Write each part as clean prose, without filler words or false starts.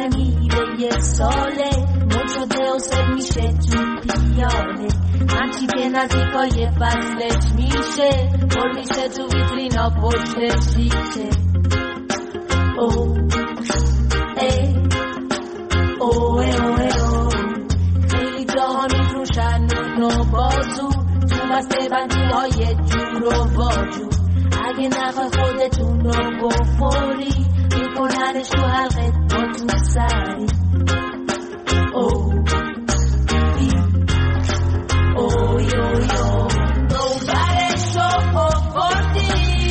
میره یه ساله مد شده و سر میشه تو پیاله همچی که نزدیکای فصلش میشه پر میشه تو ویترینا پشت شیشه او ای او ای او ای او خیلی جاها میفروشن نو بازو تو بسته بندی های جور و واجور اگه نخواه خودتون رو بخوری میکننش تو حلقه با تو سری او ای اوی اوی او نوبرش رو خوردی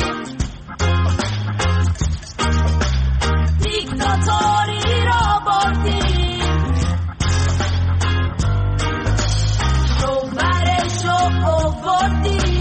دیکتاتوری رو بردی نوبرش رو خوردی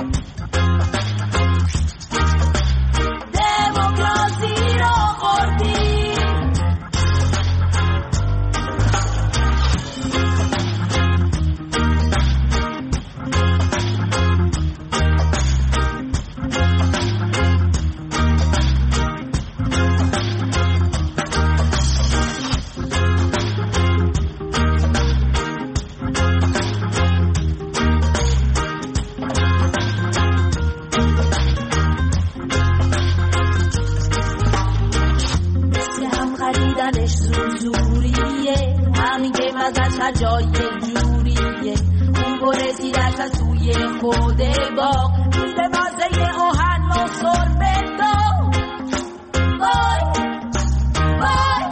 جای جوریه اون بره زیرش از توی خود باغ روز مازه آهن و سربه دا وای وای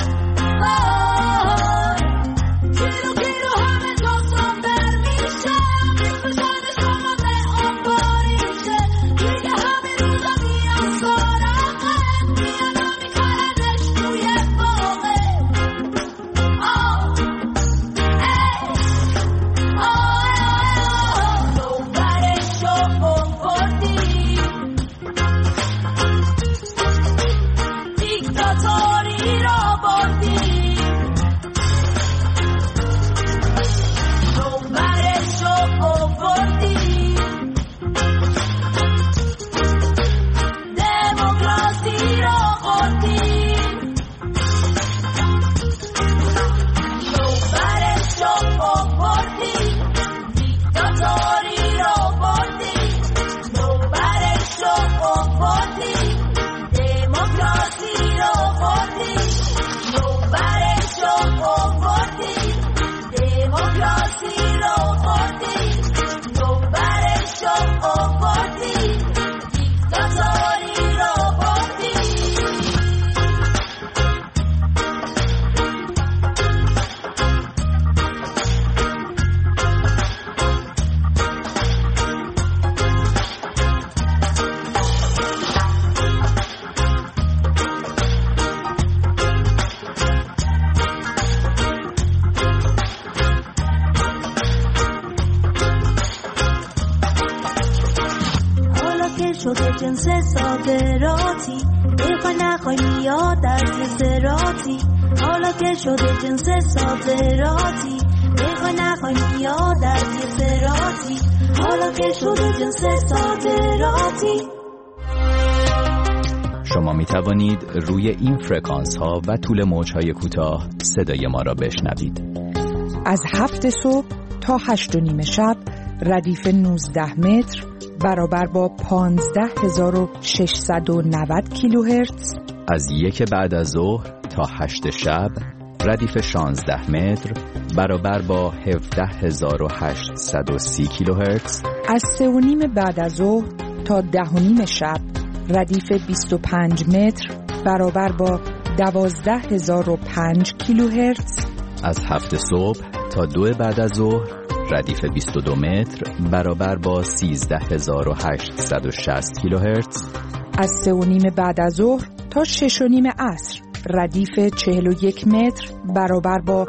وای کیلو کیلو همه جا سندر میشه میفشن شما به آن باریشه دیگه همین روزا میان سرقه میان و میکننش توی باغه شده جنس صادراتی بخوای نخوای میاد از یه سراتی حالا که شده جنس صادراتی بخوای نخوای میاد از یه سراتی حالا که شده جنس صادراتی. شما می توانید روی این فرکانس ها و طول موج های کوتاه صدای ما را بشنوید. از 7 صبح تا 8:30 شب ردیف 19 متر برابر با 15690 کیلوهرتز. از 1 بعد از ظهر تا 8 شب ردیف 16 متر برابر با 17830 کیلوهرتز. از 3:30 بعد از ظهر تا 10:30 شب ردیف 25 متر برابر با 12005 کیلوهرتز. از 7 صبح تا 2 بعد از ظهر ردیف 22 متر برابر با 13860 کیلوهرتز. از 3:30 بعد از ظهر تا 6:30 عصر ردیف 41 متر برابر با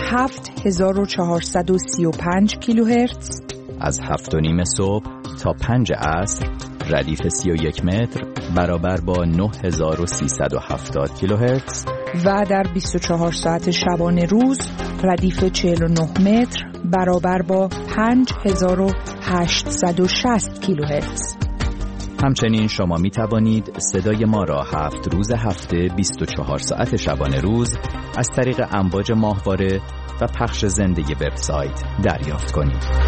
7435 کیلوهرتز. از 7:30 صبح تا 5 عصر ردیف 31 متر برابر با 9370 کیلوهرتز. و در 24 ساعت شبانه روز ردیف 49 متر برابر با 5860 کیلوهرتز. همچنین شما می توانید صدای ما را 7 روز هفته 24 ساعت شبانه روز از طریق امواج ماهواره و پخش زنده وبسایت دریافت کنید.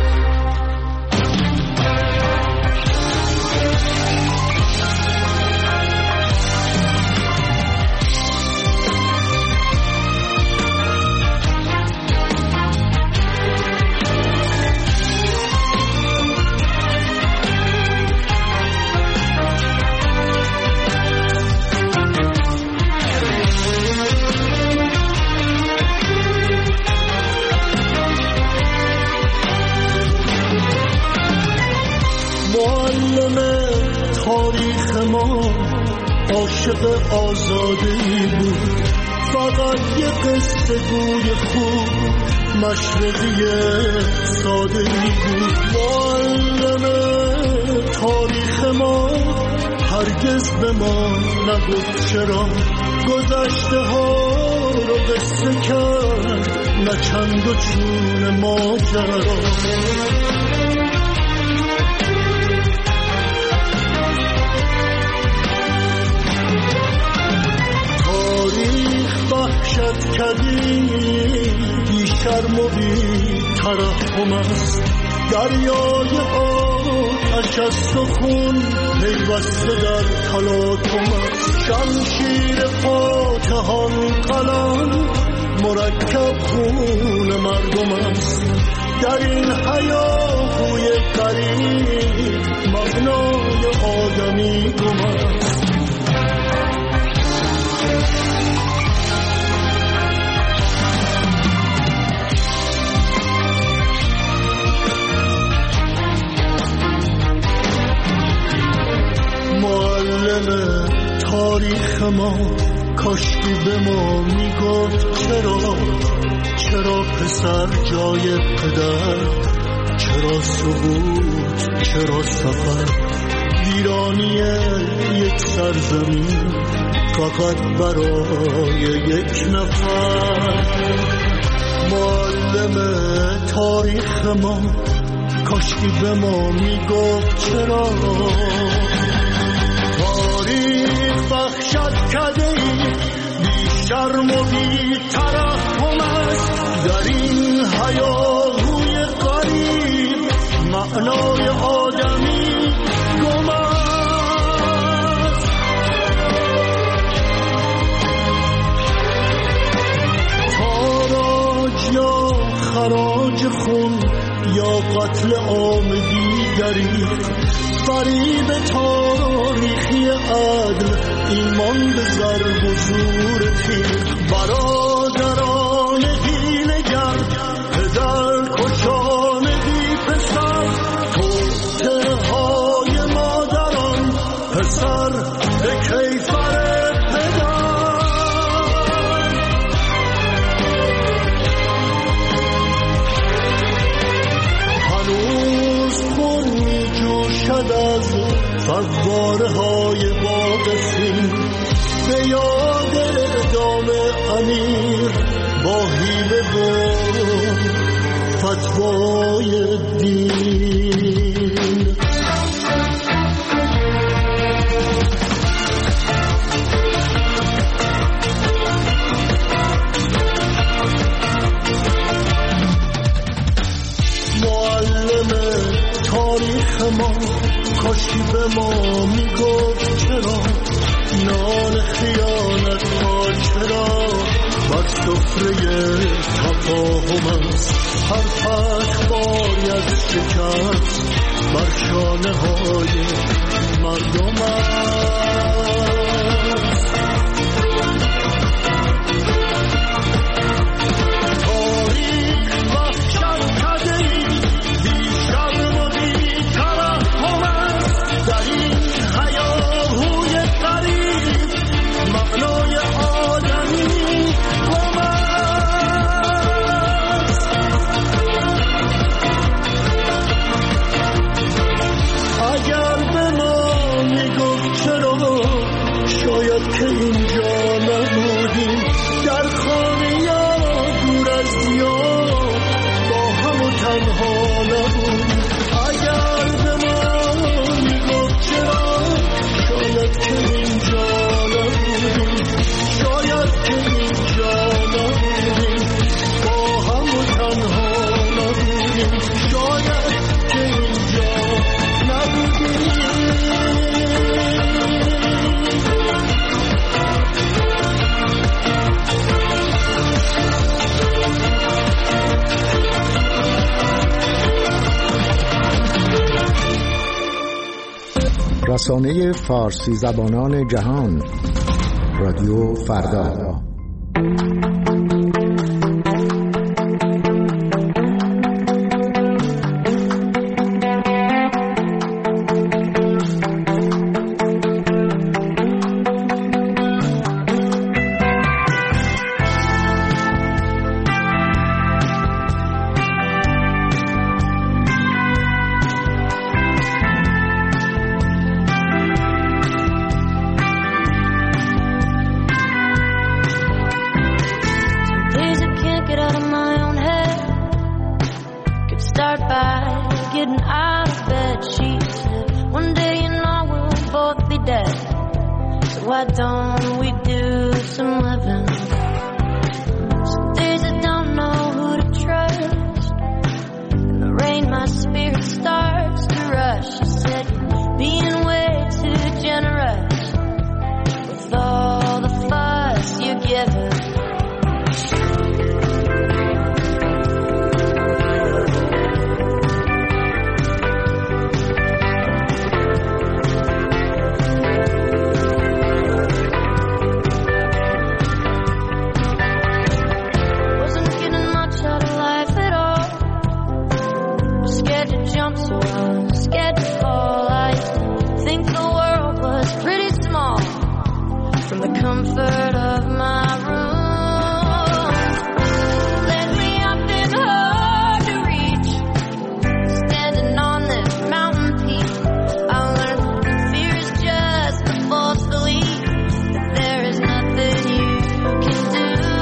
عاشق آزادی بود، فقط یه قصه گوی خوب مشرقی ساده بود. معلم تاریخ ما هرگز به ما نگفت چرا گذشته ها رو قصه کرد، نه چند و چون ماجرا. وحشت کردی بی شرم و بی ترحم است، دریای آتش است و خون پیوسته در تلاطم است. شمشیر فاتحان قلم مرکب خون مردم است، در این هیاهوی غریب مبنای آدمی گم است. معلم تاریخ ما کاشکی به ما میگفت چرا پسر جای پدر، چرا سقوط، چرا سفر، ویرانی یک سرزمین فقط برای یک نفر. معلم تاریخ ما کاشکی به ما میگفت چرا تاریخ بخشد کده بی شرم و بی ترحم است، در این هیاهوی غریب معنای آدمی گم است. تاراج یا خراج خون یا قتل عام دیگری، فریب تاریخی عدل، ایمان به ضرب و زور تیر. برادران حیله‌گر، پدر کشان بی پسر، توطئه های مادران، پسر به کیفر پدر. هنوز خون می جوشد از فواره های باغ سین، به یاد اعدام امیر با حیله و فتوای دین. معلم تاریخ ما کاشکی به ما میگفت چرا نان خیانت ها، چرا بر سفره تفاهم است، هر فتح باید شکست بر شانه های مردم است. تاریخ وحشت کدهی بی شرم و بی ترحم است، در این هیاهوی غریب معنای آدمی گم است. اگر به ما میگفت چرا، شاید که اینجا نبودیم، در خانه یا دور از دیار با هم و تنها نبودیم. اگر به ما میگفت چرا، رسانه فارسی زبانان جهان، رادیو فردا. Why don't we do some living? Some days I don't know who to trust. In the rain my spirit starts to rush. You said you're being way too generous with all the fuss you're giving. Comfort of my room. Lately I've been hard to reach. Standing on this mountain peak, I learned fear is just a false belief that there is nothing you can do.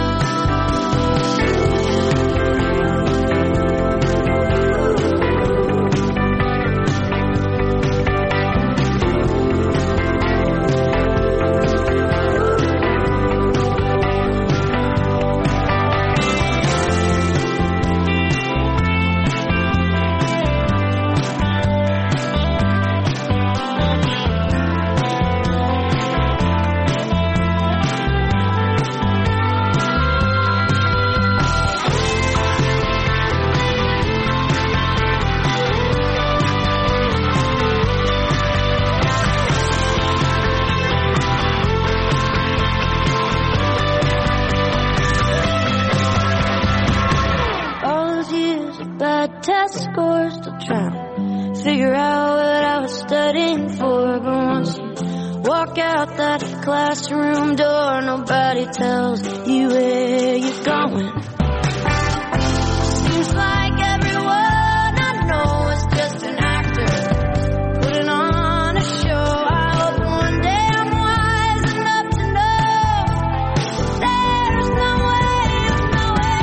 Test scores, still trying to figure out what I was studying for. But once you walk out that classroom door, nobody tells you where you're going. Seems like everyone I know is just an actor putting on a show. I hope one day I'm wise enough to know there's no way of knowing.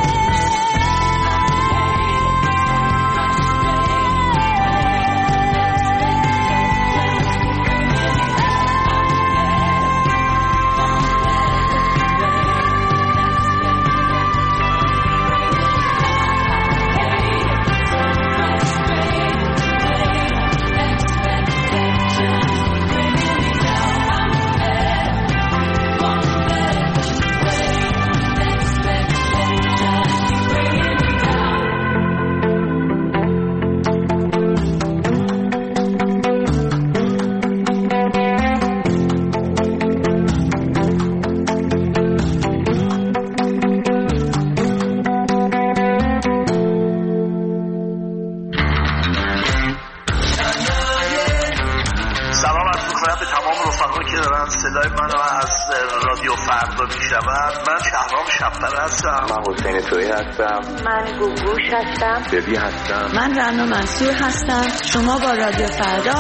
صدای منو از رادیو فردا میشنوند. من شهرام شب‌پر هستم. من حسین تویی هستم. من گوگوش هستم. ببی هستم. من رنا منصور هستم. شما با رادیو فردا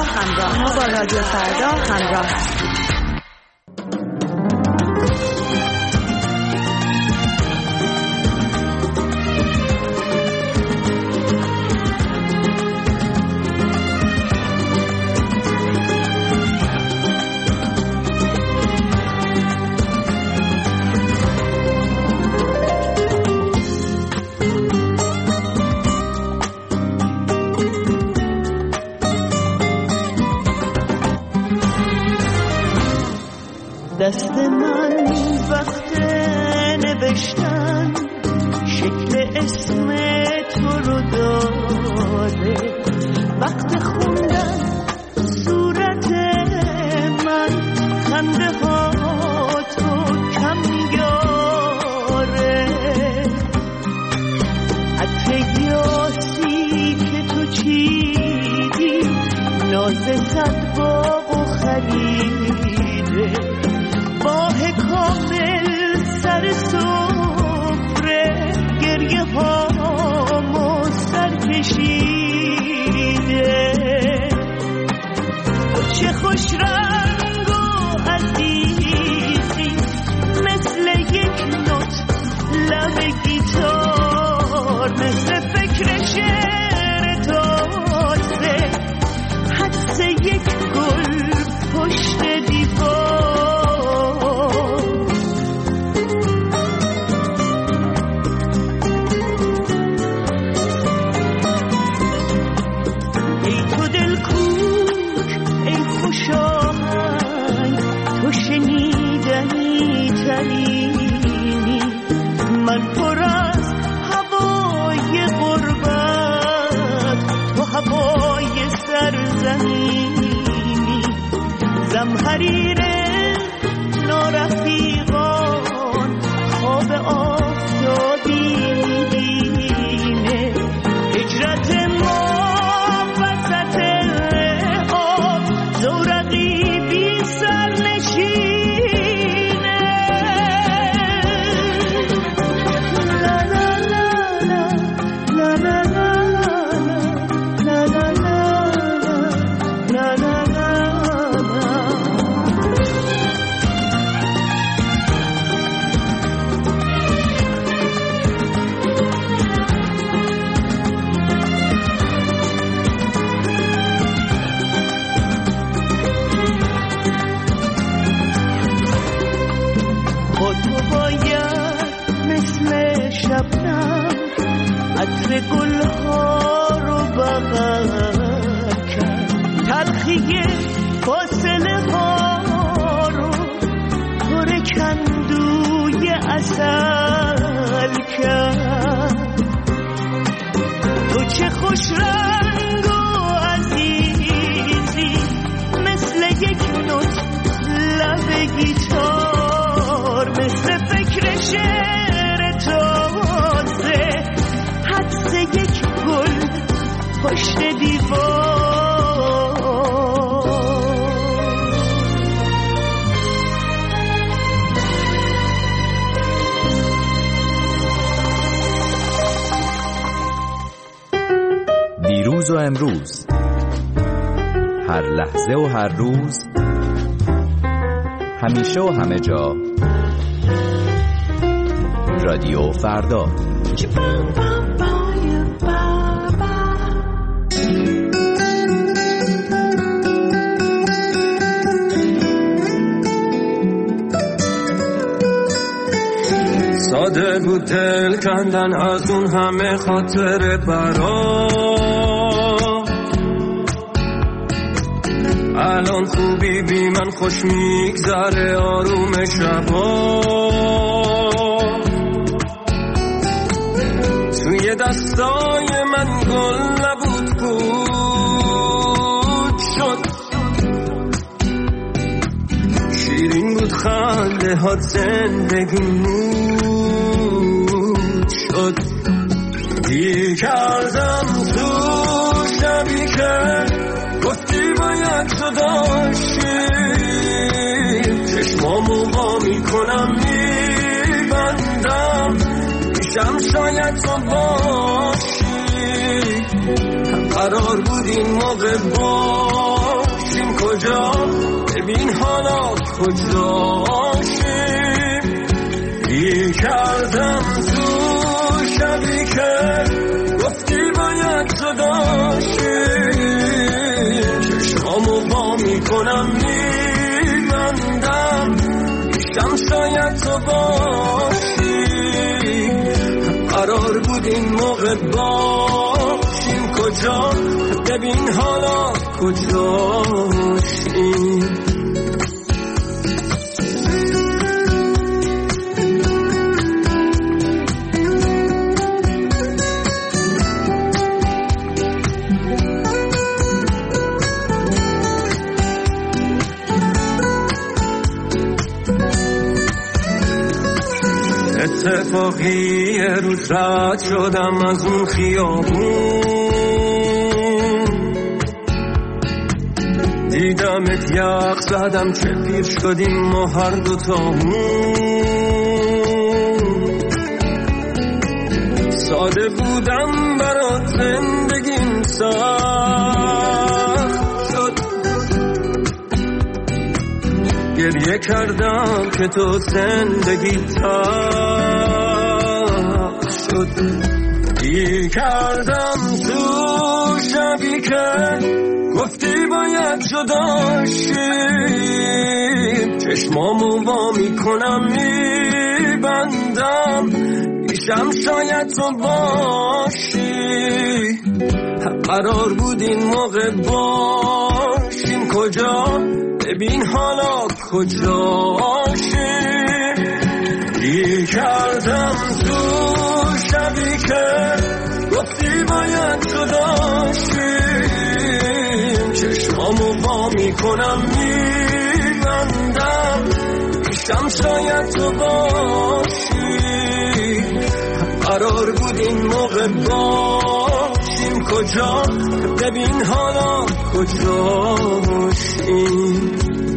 همراه هستید. دست من وقت نوشتن شکل اسم تو رو داره، وقت خوندن صورت غنی ترینی، من پر از هوای غربت و هوای سرزمینی، زمحریر نارفیقان خواب آفتابی میبینه، هجرت ما وسط آب زورقی بی سرنشینه. لا لا لا لا لا لا لا لا لا لا. عطر گلها رو بغل کرد، تلخی فاصله ها رو پر کندوی عسل کرد. تو چه خوش رنگ و عزیزی، مثل یک نوت لب گیتار، مثل فکر شعر تازه، حدس یک گل پشت دیوار. دیروز و امروز، هر لحظه و هر روز، همیشه و همه جا، رادیو فردا. ساده بود دل کندن از اون همه خاطر برا، الان خوبی بی من خوش میگذره آروم شبا، توی دستای من گل نبود بود شد، شیرین بود خنده هات زندگی مود شد. دی کردم تو شبی که گفتی باید تو داشتی، چشمامو وا میکنم میبندم، میشم شاید تو باشی، قرار بود این موقع باشیم کجا، ببین حالا کجاشیم. دی کردم تو شبی که گفتی باید تو داشتی، چشمامو وا میکنم میبندم، میشم شاید تو باشی، قرار بود این موقع باشیم کجا، ببین حالا کجاشیم. اتفاقی روز رد شدم از اون خیابون، دیدمت یخ زدم چه پیر شدیم ما هر دوتامون، ساده بودم برات زندگیم سخت شد، گریه کردم که تو زندگی تلخ شد. دی کردم تو شبی که گفتی باید جداشیم، چشمامو وا میکنم میبندم، میشم شاید تو باشی، قرار بود این موقع باشیم کجا، ببین حالا کجاشیم. میکنم میبندم پیشم شاید تو باشی قرار بود این موقع باشیم کجا ببین حالا کجا باشیم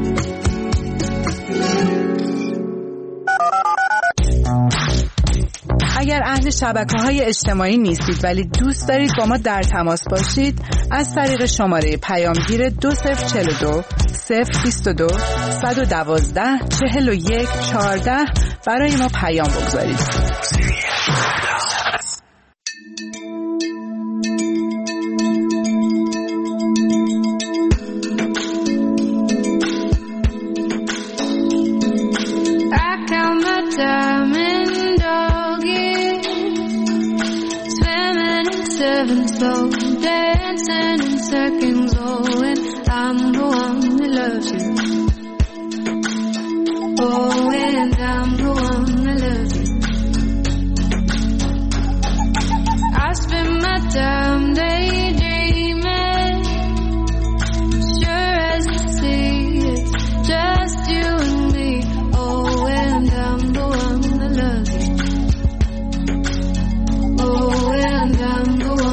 اگر اهل شبکه‌های اجتماعی نیستید ولی دوست دارید با ما در تماس باشید از طریق شماره پیامگیر 2042 022 112 41 14 برای ما پیام بگذارید. Slow dancing in seconds, oh, and I'm the one that loves you. Oh, and I'm the one that loves you. I spend my time daydreaming, sure as the sea, it's just you and me. Oh, and I'm the one that loves you. Oh, and I'm the one.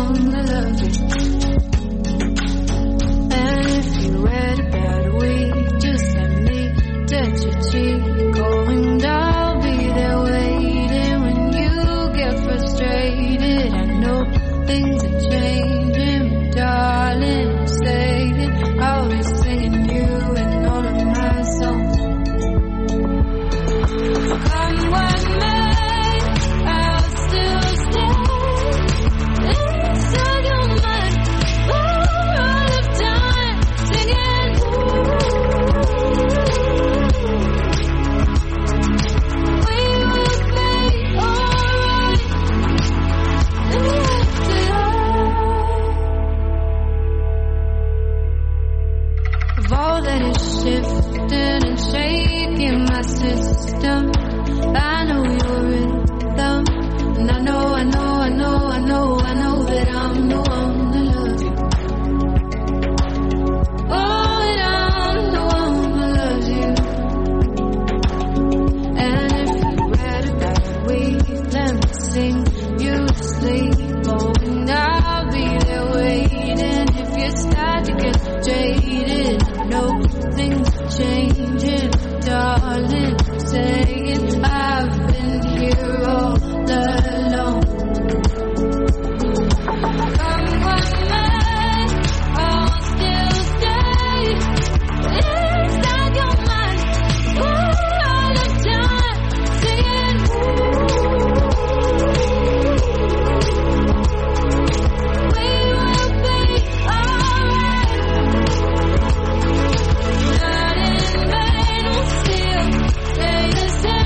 Say the same.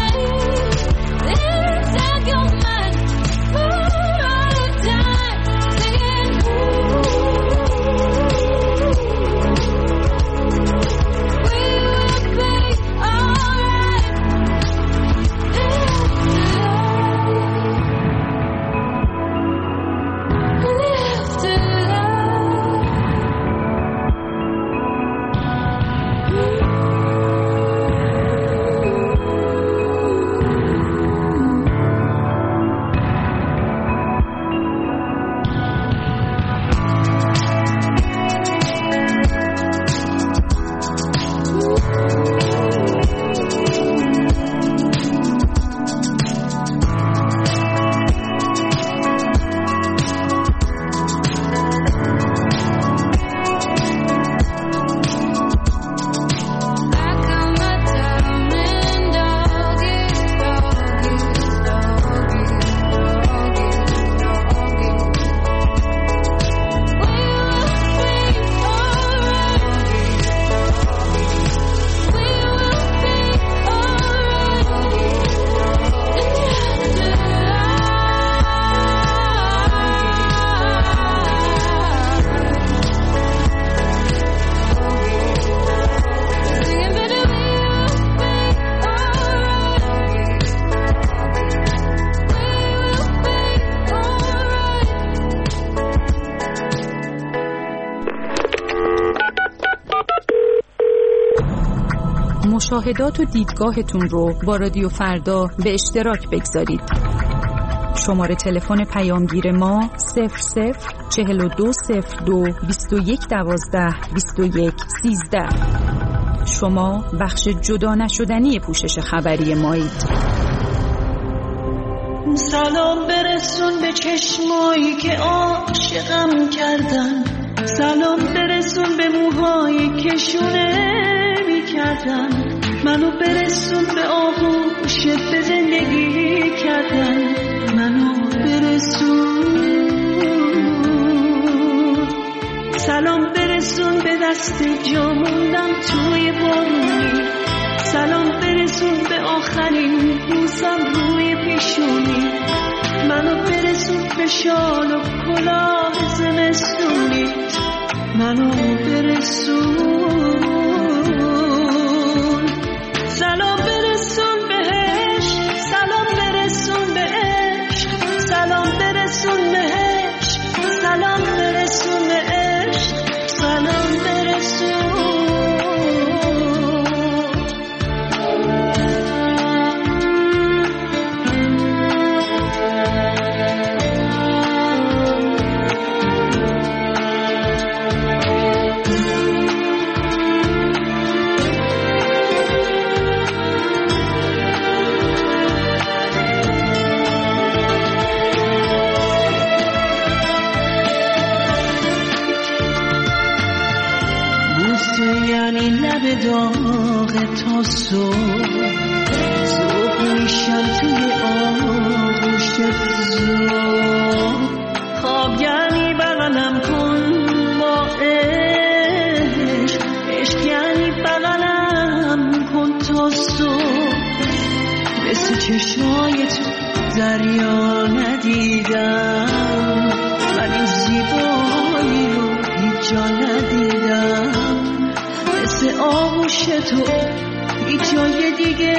مشاهدات و دیدگاهتون رو با رادیو فردا به اشتراک بگذارید. شماره تلفن پیامگیر ما 00420221122113. شما بخش جدا نشدنی پوشش خبری مایید. سلام برسون به چشمایی که عاشقم کردن، سلام برسون به موهایی که شونه می کردن، منو برسون به آغوشت به زندگی کردن، منو برسون. سلام برسون به دست جا موندم توی بارونی، سلام برسون به آخرین بوسم روی پیشونی، منو برسون به شال و کلاه زمستونی، منو برسون. سلام برسون بهش، سلام برسون به عشق، سلام برسون بهش، سلام برسون به عشق، سلام برسون. یعنی لب داغ تا صبح میشم توی آغوش زور، خواب یعنی بغلم کن با عشق، عشق یعنی بغلم کن تا صبح. مثل چشمای تو دریا ندیدم، من این زیبایی رو هیچ جا ندیدم، مثل آغوش تو هیچ جای دیگه